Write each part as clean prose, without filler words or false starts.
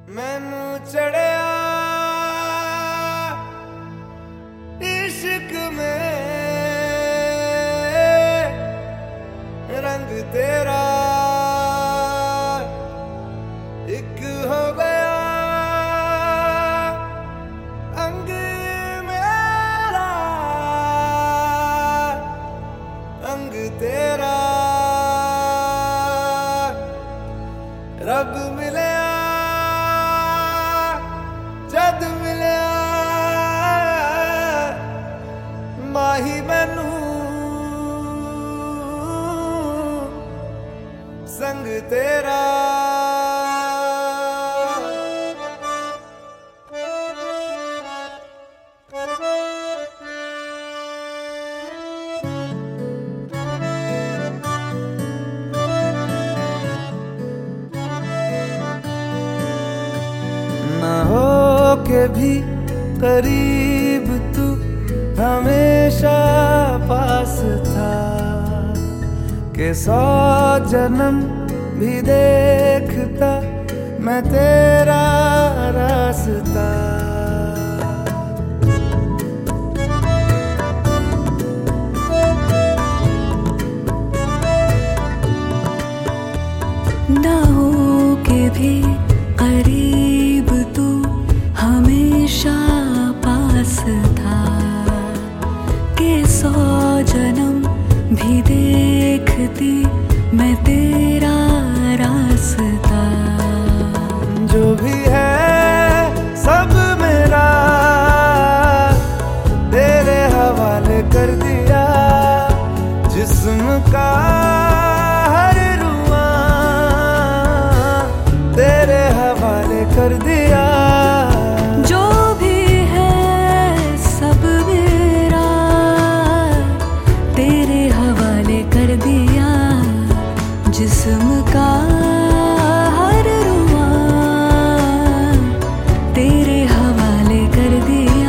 मैनू चढ़िया इश्क में रंग तेरा एक हो गया अंग मेरा अंग तेरा रब मिले जद मिलिया माही मैनू संग तेरा ना हो के भी करीब तू हमेशा पास था कि 100 जन्म भी देखता मैं तेरा रास्ता। ना हो के भी करीब तू हमेशा पास था कि 100 जन्म भी देखती मैं तेरा रास्ता। जो भी है सब मेरा तेरे हवाले कर दिया जिस्म का हर रुआ तेरे हवाले कर दिया। जो भी है सब मेरा तेरे हवाले कर दिया जिस्म का हर रुआ तेरे हवाले कर दिया।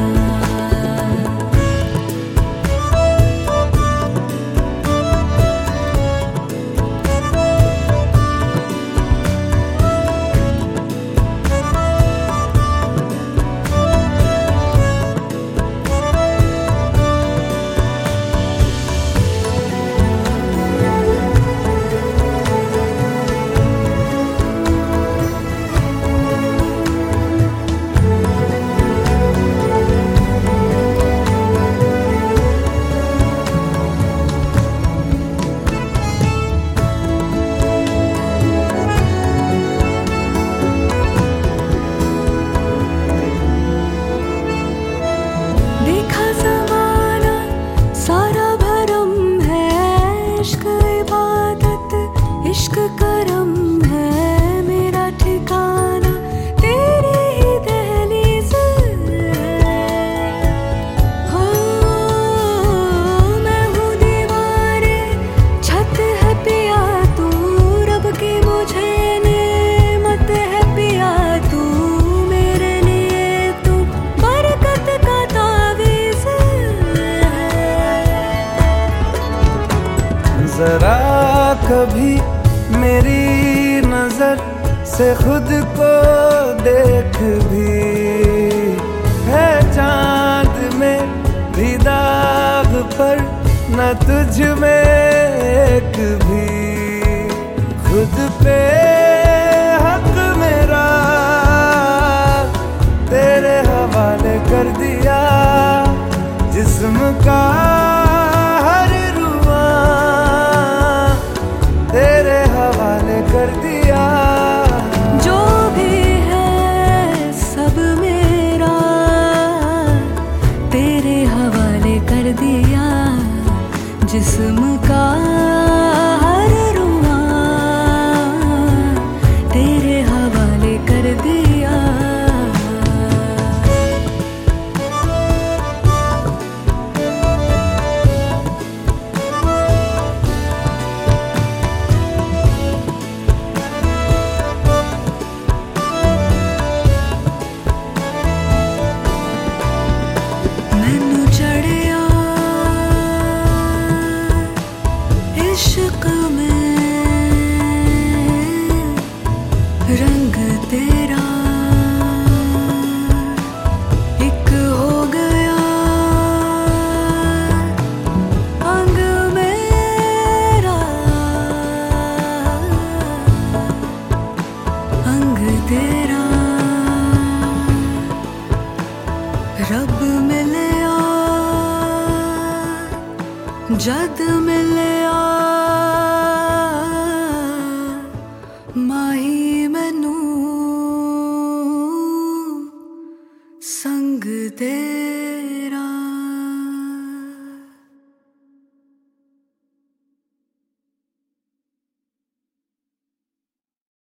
इश्क करम है मेरा ठिकाना तेरी ही दहलीज हो। मैं हूँ दीवारे छत है पिया तू रब की मुझे नेमत है पिया तू मेरे लिए तू बरकत का तावीज़ है। जरा कभी मेरी नजर से खुद को देख भी है चांद में भी दाग पर न तुझ में एक भी। खुद पे हक मेरा तेरे हवाले कर दिया जिस्म का हर रुआ तेरे हवाले कर दिया। जो भी है सब मेरा तेरे हवाले कर दिया जिस्म का हर रुआ तेरे हवाले कर दिया। मैनू चढ़िया इश्क में रंग तेरा जद मिलिया माही मैनू संग दे।